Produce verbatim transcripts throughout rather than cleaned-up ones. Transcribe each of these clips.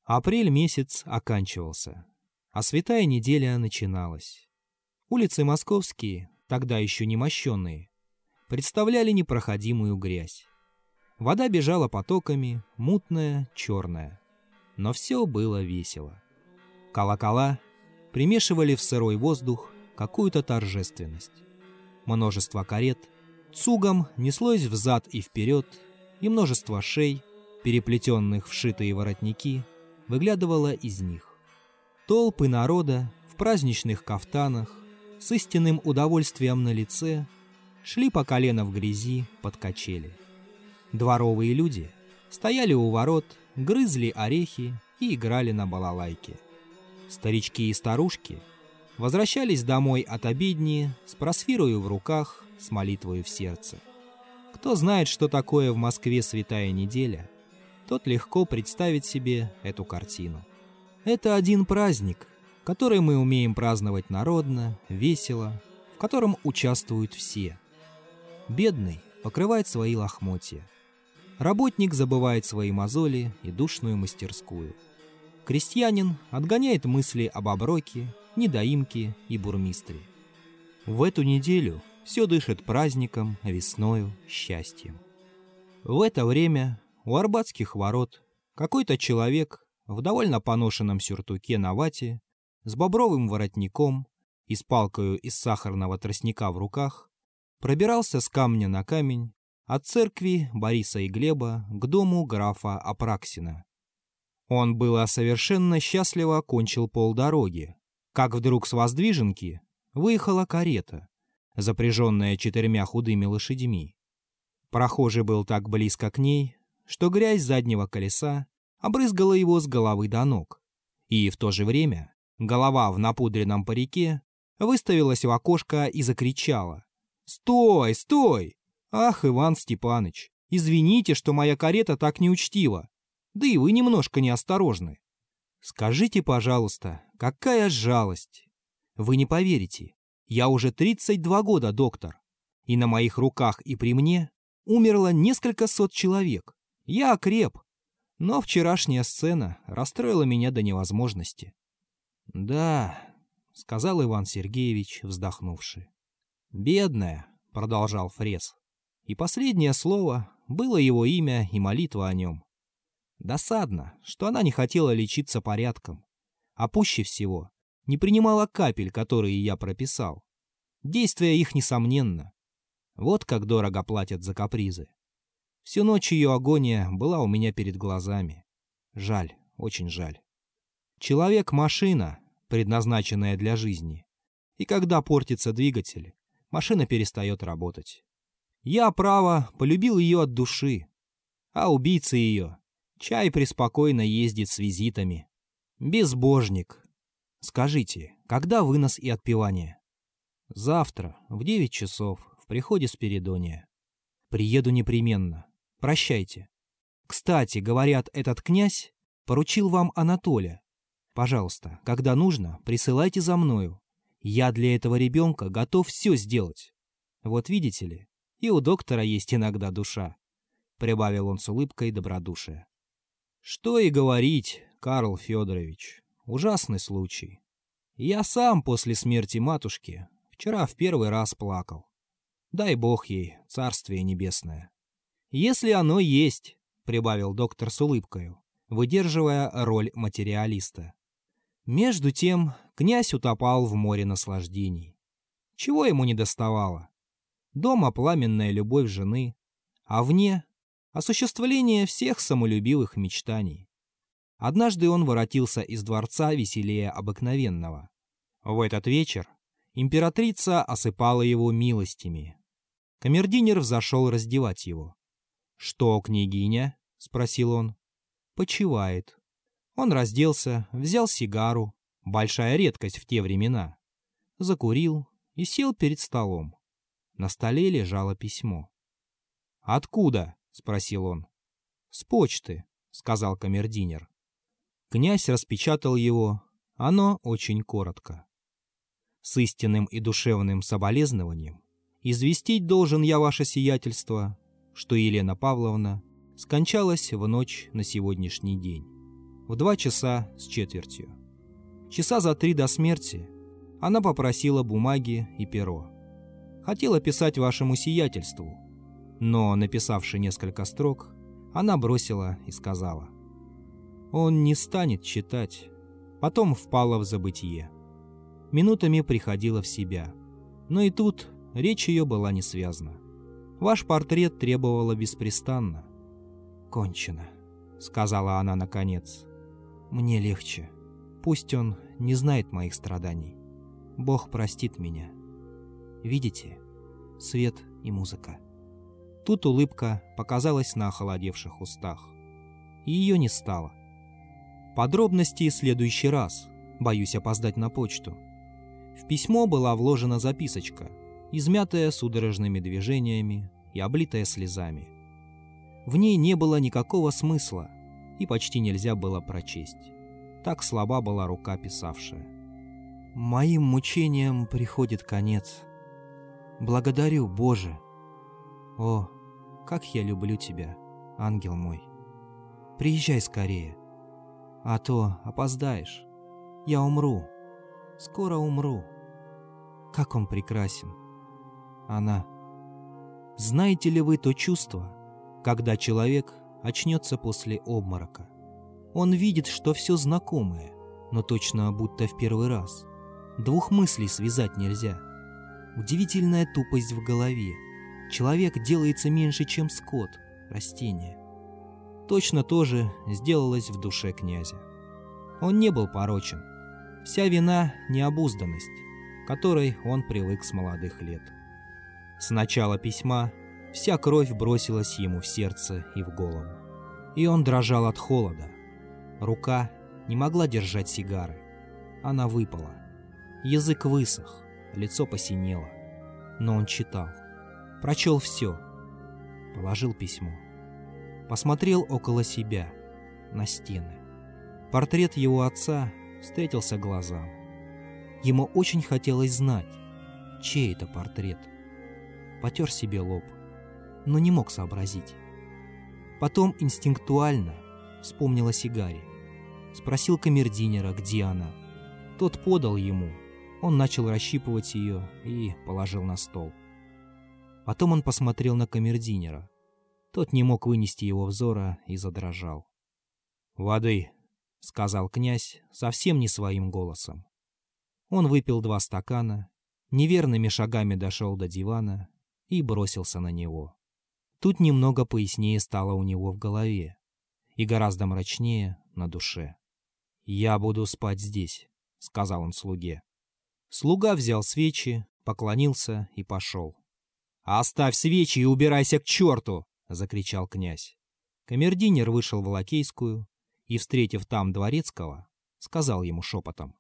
Апрель месяц оканчивался, а святая неделя начиналась. Улицы московские, тогда еще не мощенные, представляли непроходимую грязь. Вода бежала потоками, мутная, черная. Но все было весело. Колокола примешивали в сырой воздух какую-то торжественность. Множество карет цугом неслось взад и вперед, и множество шей, переплетенных в шитые воротники, выглядывало из них. Толпы народа в праздничных кафтанах с истинным удовольствием на лице шли по колено в грязи под качели. Дворовые люди стояли у ворот, грызли орехи и играли на балалайке. Старички и старушки возвращались домой от обедни с просфирою в руках, с молитвою в сердце. Кто знает, что такое в Москве святая неделя, тот легко представит себе эту картину. Это один праздник, который мы умеем праздновать народно, весело, в котором участвуют все. Бедный покрывает свои лохмотья. Работник забывает свои мозоли и душную мастерскую. Крестьянин отгоняет мысли об оброке, недоимке и бурмистре. В эту неделю все дышит праздником, весною, счастьем. В это время у Арбатских ворот какой-то человек в довольно поношенном сюртуке на вате, с бобровым воротником и с палкою из сахарного тростника в руках пробирался с камня на камень от церкви Бориса и Глеба к дому графа Апраксина. Он было совершенно счастливо кончил полдороги, как вдруг с воздвиженки выехала карета, запряженная четырьмя худыми лошадьми. Прохожий был так близко к ней, что грязь заднего колеса обрызгала его с головы до ног, и в то же время голова в напудренном парике выставилась в окошко и закричала: «Стой, стой! Ах, Иван Степаныч, извините, что моя карета так неучтива, да и вы немножко неосторожны. Скажите, пожалуйста, какая жалость! Вы не поверите, я уже тридцать два года доктор, и на моих руках и при мне умерло несколько сот человек. Я окреп, но вчерашняя сцена расстроила меня до невозможности». «Да», — сказал Иван Сергеевич, вздохнувши. «Бедная», — продолжал Фрес, и последнее слово было его имя и молитва о нем. Досадно, что она не хотела лечиться порядком, а пуще всего не принимала капель, которые я прописал. Действие их несомненно. Вот как дорого платят за капризы. Всю ночь ее агония была у меня перед глазами. Жаль, очень жаль. Человек-машина, предназначенная для жизни, и когда портится двигатель, машина перестает работать. Я, право, полюбил ее от души, а убийца ее, чай преспокойно ездит с визитами. Безбожник. Скажите, когда вынос и отпевание? Завтра, в девять часов, в приходе Спиридония. Приеду непременно. Прощайте. Кстати, говорят, этот князь поручил вам Анатолия. Пожалуйста, когда нужно, присылайте за мною. Я для этого ребенка готов все сделать. Вот видите ли, и у доктора есть иногда душа», — прибавил он с улыбкой добродушия. «Что и говорить, Карл Федорович, ужасный случай. Я сам после смерти матушки вчера в первый раз плакал. Дай бог ей царствие небесное. Если оно есть», — прибавил доктор с улыбкою, выдерживая роль материалиста. Между тем князь утопал в море наслаждений. Чего ему не доставало? Дома пламенная любовь жены, а вне — осуществление всех самолюбивых мечтаний. Однажды он воротился из дворца веселее обыкновенного. В этот вечер императрица осыпала его милостями. Камердинер взошел раздевать его. «Что, княгиня?» — спросил он. «Почивает». Он разделся, взял сигару, большая редкость в те времена, закурил и сел перед столом. На столе лежало письмо. «Откуда?» — спросил он. «С почты», — сказал камердинер. Князь распечатал его, оно очень коротко. «С истинным и душевным соболезнованием известить должен я ваше сиятельство, что Елена Павловна скончалась в ночь на сегодняшний день. в два часа с четвертью. Часа за три до смерти она попросила бумаги и перо. Хотела писать вашему сиятельству, но, написавши несколько строк, она бросила и сказала: «Он не станет читать». Потом впала в забытье. Минутами приходила в себя. Но и тут речь ее была не связана. Ваш портрет требовала беспрестанно. «Кончено», — сказала она наконец. «Мне легче. Пусть он не знает моих страданий. Бог простит меня. Видите? Свет и музыка». Тут улыбка показалась на охолодевших устах. И ее не стало. Подробности в следующий раз. Боюсь опоздать на почту. В письмо была вложена записочка, измятая судорожными движениями и облитая слезами. В ней не было никакого смысла, и почти нельзя было прочесть. Так слаба была рука писавшая. «Моим мучениям приходит конец. Благодарю, Боже! О, как я люблю тебя, ангел мой! Приезжай скорее, а то опоздаешь. Я умру, скоро умру. Как он прекрасен! Она. Знаете ли вы то чувство, когда человек очнется после обморока? Он видит, что все знакомое, но точно будто в первый раз. Двух мыслей связать нельзя. Удивительная тупость в голове. Человек делается меньше, чем скот, растение. Точно то же сделалось в душе князя. Он не был порочен. Вся вина — необузданность, к которой он привык с молодых лет. С начала письма вся кровь бросилась ему в сердце и в голову. И он дрожал от холода. Рука не могла держать сигары. Она выпала. Язык высох, лицо посинело. Но он читал. Прочел все. Положил письмо. Посмотрел около себя, на стены. Портрет его отца встретился глазам. Ему очень хотелось знать, чей это портрет. Потер себе лоб, но не мог сообразить. Потом инстинктуально вспомнил о сигаре. Спросил камердинера, где она. Тот подал ему. Он начал расщипывать ее и положил на стол. Потом он посмотрел на камердинера. Тот не мог вынести его взора и задрожал. «Воды», — сказал князь совсем не своим голосом. Он выпил два стакана, неверными шагами дошел до дивана и бросился на него. Тут немного пояснее стало у него в голове и гораздо мрачнее на душе. «Я буду спать здесь», — сказал он слуге. Слуга взял свечи, поклонился и пошел. «Оставь свечи и убирайся к черту!» — закричал князь. Камердинер вышел в Лакейскую и, встретив там дворецкого, сказал ему шепотом: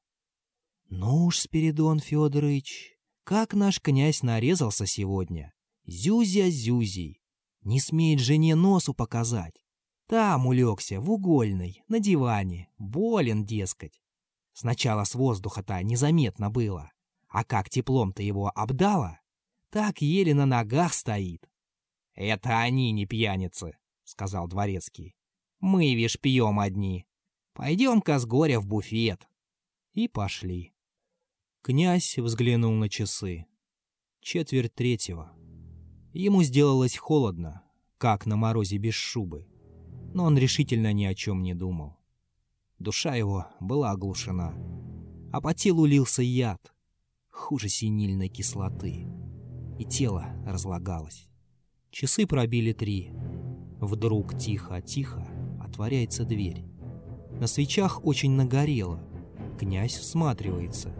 «Ну уж, Спиридон Федорович, как наш князь нарезался сегодня! Зюзя зюзей! Не смеет жене носу показать! Там улегся, в угольной, на диване, болен, дескать. Сначала с воздуха-то незаметно было, а как теплом-то его обдало, так еле на ногах стоит». «Это они не пьяницы», — сказал дворецкий. «Мы, вишь, пьем одни. Пойдем-ка с горя в буфет». И пошли. Князь взглянул на часы. Четверть третьего. Ему сделалось холодно, как на морозе без шубы, но он решительно ни о чем не думал. Душа его была оглушена, а по телу лился яд, хуже синильной кислоты, и тело разлагалось. Часы пробили три. Вдруг тихо-тихо отворяется дверь. На свечах очень нагорело. Князь всматривается.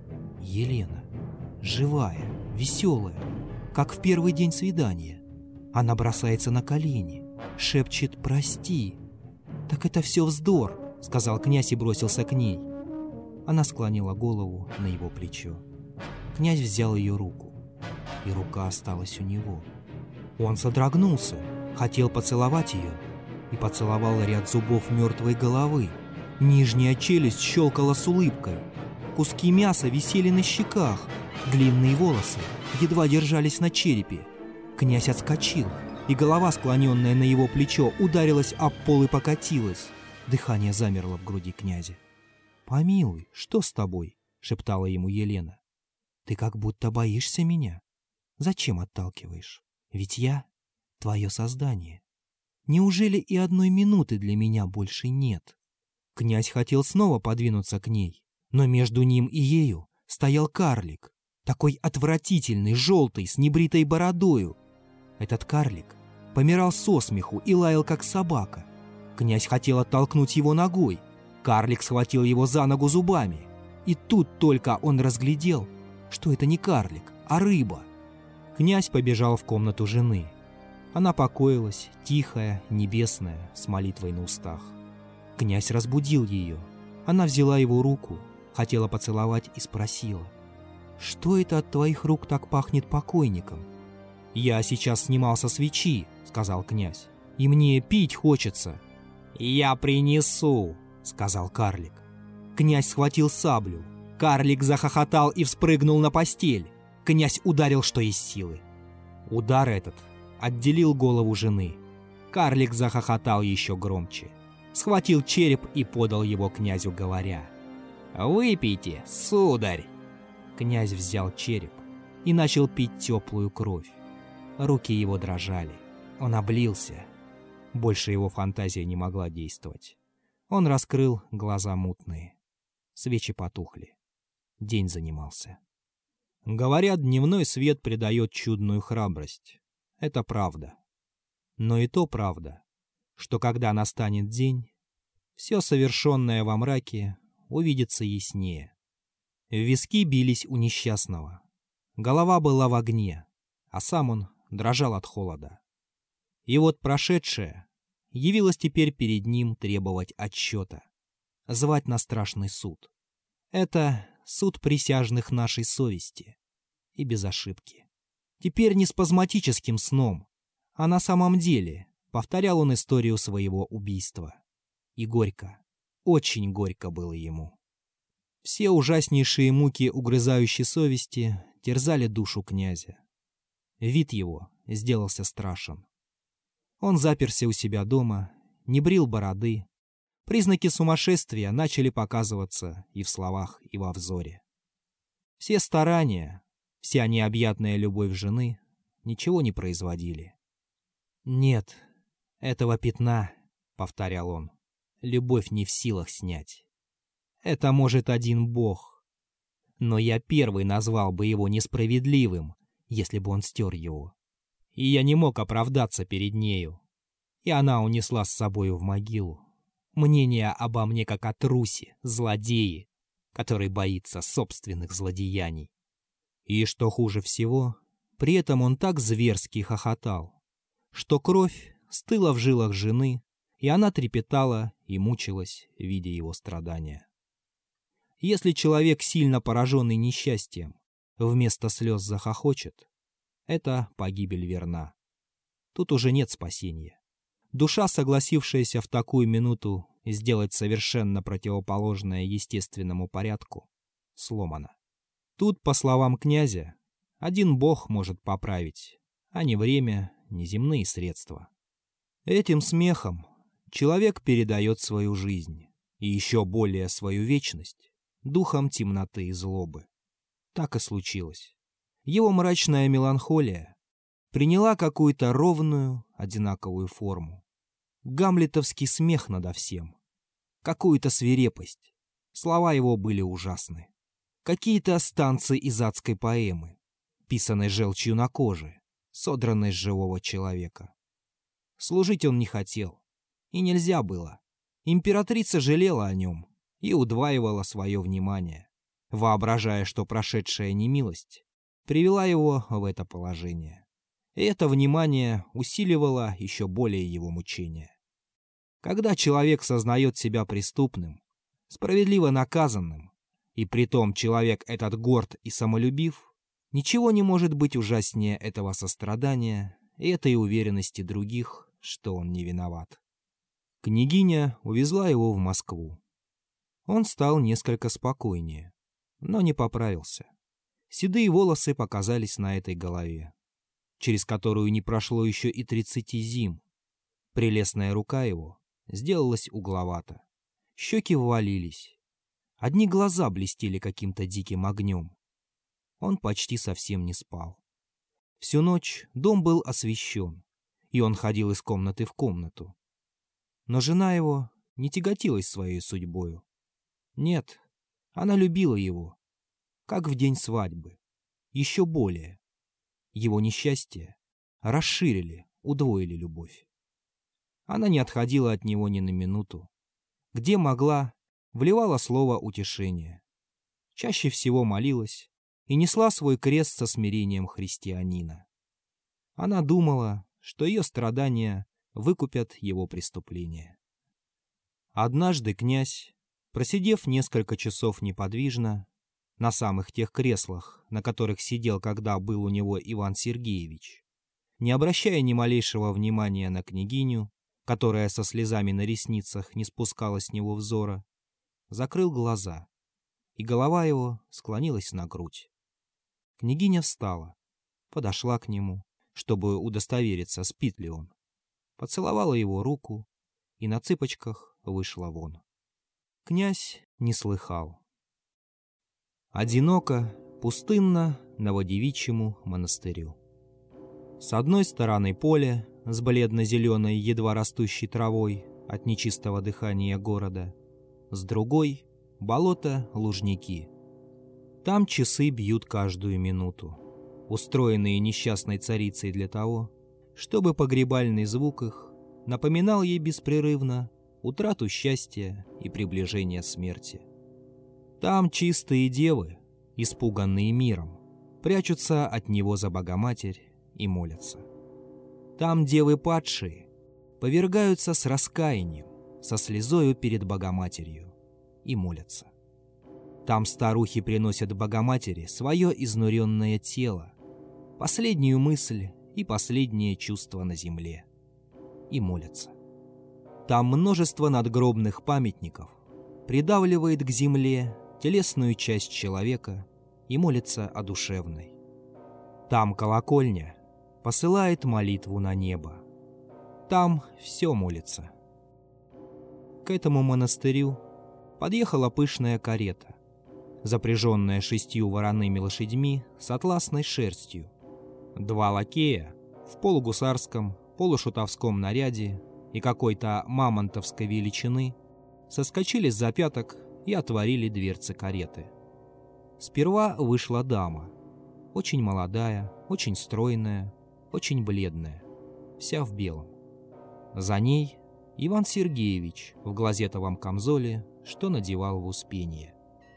Елена, живая, веселая, как в первый день свидания. Она бросается на колени, шепчет «прости». «Так это все вздор», — сказал князь и бросился к ней. Она склонила голову на его плечо. Князь взял ее руку, и рука осталась у него. Он содрогнулся, хотел поцеловать ее, и поцеловал ряд зубов мертвой головы. Нижняя челюсть щелкала с улыбкой. Куски мяса висели на щеках, длинные волосы едва держались на черепе. Князь отскочил, и голова, склоненная на его плечо, ударилась об пол и покатилась. Дыхание замерло в груди князя. «Помилуй, что с тобой?» — шептала ему Елена. «Ты как будто боишься меня. Зачем отталкиваешь? Ведь я — твое создание. Неужели и одной минуты для меня больше нет?» Князь хотел снова подвинуться к ней, но между ним и ею стоял карлик, такой отвратительный, желтый, с небритой бородою. Этот карлик помирал со смеху и лаял, как собака. Князь хотел оттолкнуть его ногой. Карлик схватил его за ногу зубами. И тут только он разглядел, что это не карлик, а рыба. Князь побежал в комнату жены. Она покоилась, тихая, небесная, с молитвой на устах. Князь разбудил ее. Она взяла его руку, хотела поцеловать и спросила: «Что это от твоих рук так пахнет покойником?» «Я сейчас снимал со свечи», — сказал князь, — «и мне пить хочется». «Я принесу», — сказал карлик. Князь схватил саблю. Карлик захохотал и вспрыгнул на постель. Князь ударил, что есть силы. Удар этот отделил голову жены. Карлик захохотал еще громче. Схватил череп и подал его князю, говоря: «Выпейте, сударь». Князь взял череп и начал пить теплую кровь. Руки его дрожали. Он облился. Больше его фантазия не могла действовать. Он раскрыл глаза мутные. Свечи потухли. День занимался. Говорят, дневной свет придает чудную храбрость. Это правда. Но и то правда, что когда настанет день, все совершенное во мраке увидится яснее. В виски бились у несчастного. Голова была в огне, а сам он дрожал от холода. И вот прошедшее явилось теперь перед ним требовать отчета, звать на страшный суд. Это суд присяжных нашей совести. И без ошибки. Теперь не спазматическим сном, а на самом деле повторял он историю своего убийства. И горько, очень горько было ему. Все ужаснейшие муки угрызающей совести терзали душу князя. Вид его сделался страшен. Он заперся у себя дома, не брил бороды. Признаки сумасшествия начали показываться и в словах, и во взоре. Все старания, вся необъятная любовь жены ничего не производили. «Нет, этого пятна, — повторял он, — любовь не в силах снять. Это может один Бог. Но я первый назвал бы его несправедливым, если бы он стер его. И я не мог оправдаться перед нею. И она унесла с собою в могилу мнение обо мне как о трусе, злодее, который боится собственных злодеяний. И что хуже всего, при этом он так зверски хохотал, что кровь стыла в жилах жены, и она трепетала и мучилась, видя его страдания. Если человек, сильно пораженный несчастьем, вместо слез захохочет, это погибель верна. Тут уже нет спасения. Душа, согласившаяся в такую минуту сделать совершенно противоположное естественному порядку, сломана. Тут, по словам князя, один Бог может поправить, а не время, не земные средства. Этим смехом человек передает свою жизнь, и еще более свою вечность, духом темноты и злобы. Так и случилось. Его мрачная меланхолия приняла какую-то ровную, одинаковую форму. Гамлетовский смех надо всем. Какую-то свирепость. Слова его были ужасны. Какие-то станцы из адской поэмы, писанной желчью на коже, содранной с живого человека. Служить он не хотел. И нельзя было. Императрица жалела о нем и удваивала свое внимание, воображая, что прошедшая немилость привела его в это положение. И это внимание усиливало еще более его мучения. Когда человек сознает себя преступным, справедливо наказанным, и притом человек этот горд и самолюбив, ничего не может быть ужаснее этого сострадания и этой уверенности других, что он не виноват. Княгиня увезла его в Москву. Он стал несколько спокойнее, но не поправился. Седые волосы показались на этой голове, через которую не прошло еще и тридцати зим. Прелестная рука его сделалось угловато. Щеки ввалились. Одни глаза блестели каким-то диким огнем. Он почти совсем не спал. Всю ночь дом был освещен, и он ходил из комнаты в комнату. Но жена его не тяготилась своей судьбою. Нет, она любила его, как в день свадьбы, еще более. Его несчастья расширили, удвоили любовь. Она не отходила от него ни на минуту. Где могла, вливала слово утешения. Чаще всего молилась и несла свой крест со смирением христианина. Она думала, что ее страдания выкупят его преступления. Однажды князь, просидев несколько часов неподвижно, на самых тех креслах, на которых сидел, когда был у него Иван Сергеевич, не обращая ни малейшего внимания на княгиню, которая со слезами на ресницах не спускала с него взора, закрыл глаза, и голова его склонилась на грудь. Княгиня встала, подошла к нему, чтобы удостовериться, спит ли он, поцеловала его руку и на цыпочках вышла вон. Князь не слыхал. Одиноко, пустынно Новодевичьему монастырю. С одной стороны поле с бледно-зеленой, едва растущей травой от нечистого дыхания города, с другой — болото-лужники. Там часы бьют каждую минуту, устроенные несчастной царицей для того, чтобы погребальный звук их напоминал ей беспрерывно утрату счастья и приближение смерти. Там чистые девы, испуганные миром, прячутся от него за Богоматерь и молятся. Там девы падшие повергаются с раскаянием, со слезою перед Богоматерью и молятся. Там старухи приносят Богоматери свое изнуренное тело, последнюю мысль и последнее чувство на земле, и молятся. Там множество надгробных памятников придавливает к земле телесную часть человека и молится о душевной. Там колокольня посылает молитву на небо. Там все молится. К этому монастырю подъехала пышная карета, запряженная шестью вороными лошадьми с атласной шерстью. Два лакея в полугусарском, полушутовском наряде и какой-то мамонтовской величины соскочили с запяток и отворили дверцы кареты. Сперва вышла дама, очень молодая, очень стройная, очень бледная, вся в белом. За ней Иван Сергеевич в глазетовом камзоле, что надевал в Успенье.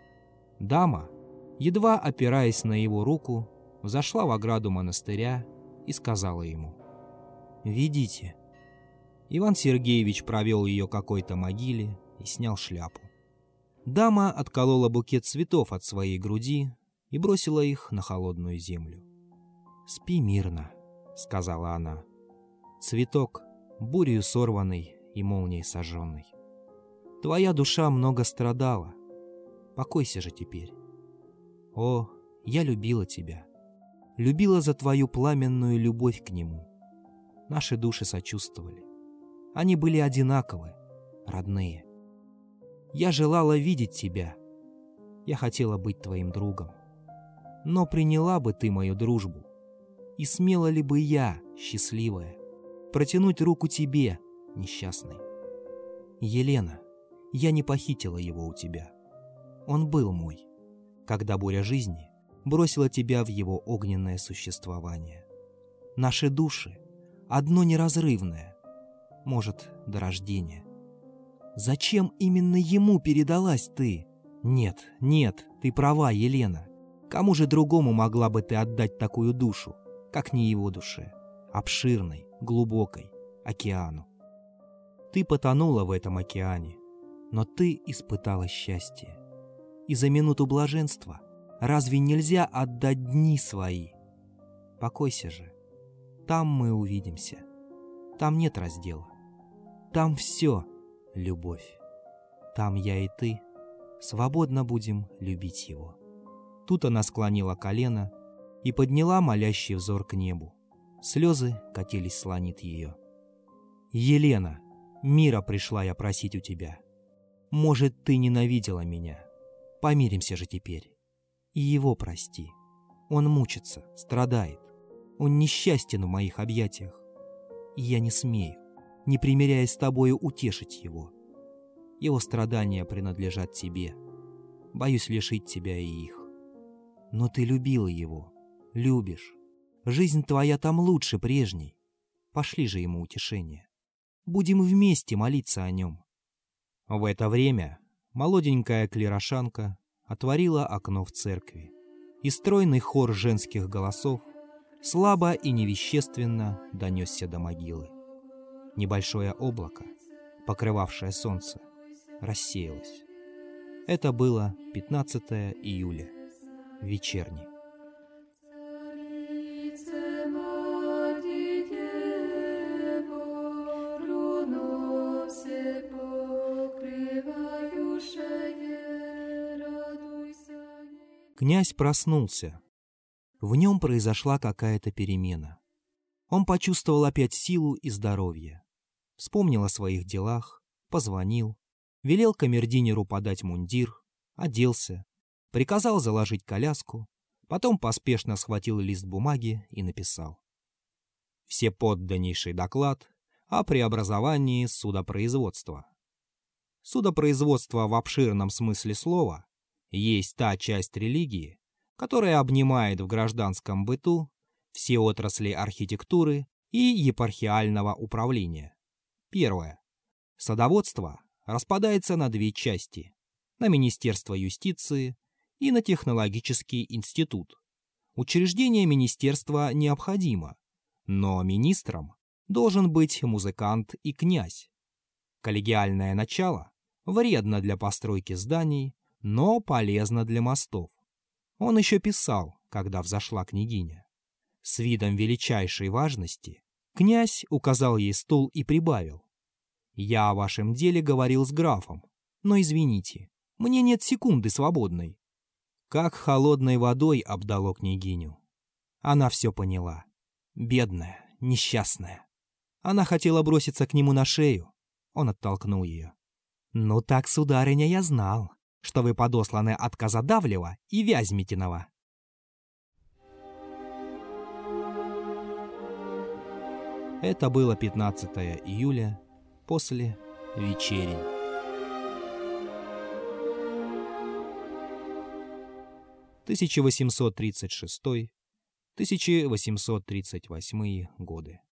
Дама, едва опираясь на его руку, взошла в ограду монастыря и сказала ему: «Ведите». Иван Сергеевич провел ее к какой-то могиле и снял шляпу. Дама отколола букет цветов от своей груди и бросила их на холодную землю. «Спи мирно», — сказала она. «Цветок, бурею сорванный и молнией сожженный. Твоя душа много страдала. Покойся же теперь. О, я любила тебя. Любила за твою пламенную любовь к нему. Наши души сочувствовали. Они были одинаковы, родные. Я желала видеть тебя. Я хотела быть твоим другом. Но приняла бы ты мою дружбу? И смела ли бы я, счастливая, протянуть руку тебе, несчастной? Елена, я не похитила его у тебя. Он был мой, когда буря жизни бросила тебя в его огненное существование. Наши души одно неразрывное, может, до рождения. Зачем именно ему передалась ты? Нет, нет, ты права, Елена. Кому же другому могла бы ты отдать такую душу, как не его душе, обширной, глубокой, океану? Ты потонула в этом океане, но ты испытала счастье. И за минуту блаженства разве нельзя отдать дни свои? Покойся же. Там мы увидимся. Там нет раздела. Там все любовь. Там я и ты свободно будем любить его». Тут она склонила колено и подняла молящий взор к небу. Слезы катились слонит ее. «Елена, Мира пришла я просить у тебя. Может, ты ненавидела меня. Помиримся же теперь. И его прости. Он мучится, страдает. Он несчастен в моих объятиях. И я не смею, не примиряясь с тобою, утешить его. Его страдания принадлежат тебе. Боюсь лишить тебя и их. Но ты любила его, любишь. Жизнь твоя там лучше прежней. Пошли же ему утешение. Будем вместе молиться о нем. В это время молоденькая клерошанка отворила окно в церкви, и стройный хор женских голосов слабо и невещественно донесся до могилы. Небольшое облако, покрывавшее солнце, рассеялось. Это было пятнадцатое июля, вечерний. Князь проснулся. В нем произошла какая-то перемена. Он почувствовал опять силу и здоровье. Вспомнил о своих делах, позвонил, велел камердинеру подать мундир, оделся, приказал заложить коляску, потом поспешно схватил лист бумаги и написал: «Всеподданнейший доклад о преобразовании судопроизводства». Судопроизводство в обширном смысле слова есть та часть религии, которая обнимает в гражданском быту все отрасли архитектуры и епархиального управления. Первое. Садоводство распадается на две части: на Министерство юстиции и на Технологический институт. Учреждение министерства необходимо, но министром должен быть музыкант и князь. Коллегиальное начало вредно для постройки зданий, но полезно для мостов. Он еще писал, когда взошла княгиня. С видом величайшей важности князь указал ей стул и прибавил: «Я о вашем деле говорил с графом, но извините, мне нет секунды свободной». Как холодной водой обдало княгиню. Она все поняла. Бедная, несчастная. Она хотела броситься к нему на шею. Он оттолкнул ее. «Ну так, сударыня, я знал, что вы подосланы от Казадавлева и Вязьмитинова». Это было пятнадцатое июля, после вечерень. тысяча восемьсот тридцать шестой — тысяча восемьсот тридцать восьмой годы.